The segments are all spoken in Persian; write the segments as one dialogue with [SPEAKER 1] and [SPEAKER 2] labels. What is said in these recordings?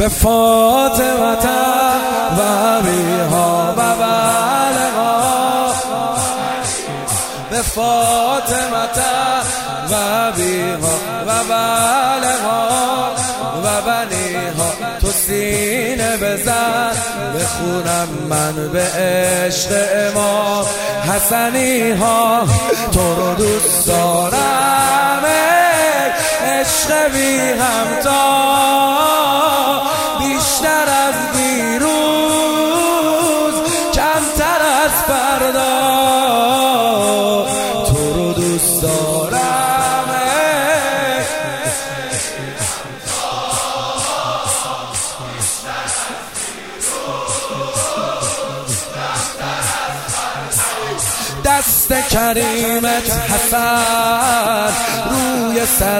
[SPEAKER 1] به فاطمه و بیها و بلغا، به فاطمه و بیها و بلغا و بنیها. تو سینه بزن بخونم من به عشق امام حسنی ها. تو رو دوست دارم عشق بی همتا، بیشتر از دیروز کمتر از فردا. تو رو دوست دارم دست کریمت حسن روی سر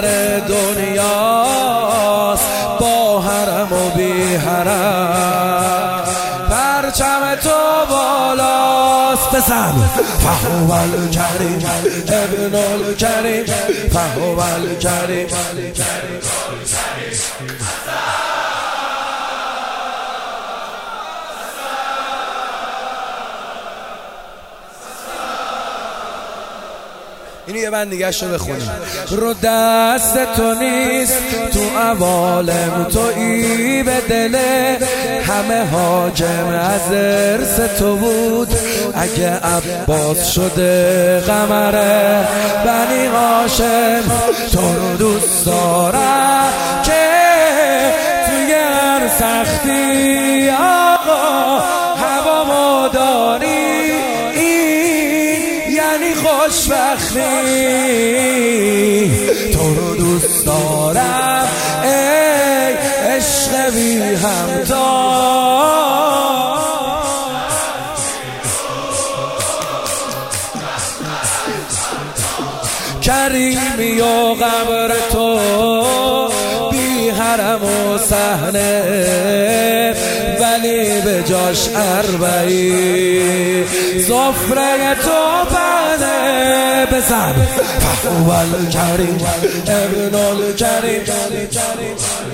[SPEAKER 1] دنیاست، با حرم و بی حرم پرچم تو بالاست. بزن فهو الکریم ابن الکریم، فهو الکریم. اینو یه بند دیگه شو بخونیم. رو دست تو نیست تو عوالم، تویی به دل همه حاجم. از ارث تو بود اگه عباس شده قمره بنی هاشم. تو رو دوست دارم که توی هر سختی آقا هوا مداری، یعنی خوشبختی. تو رو دوست دارم ای عشق بی همتا، کریمی و قبر تو بی حرم و صحنه، ولی به جاش اربعی زفره تو بنه. بزن فهو الکریم ابن الکریم.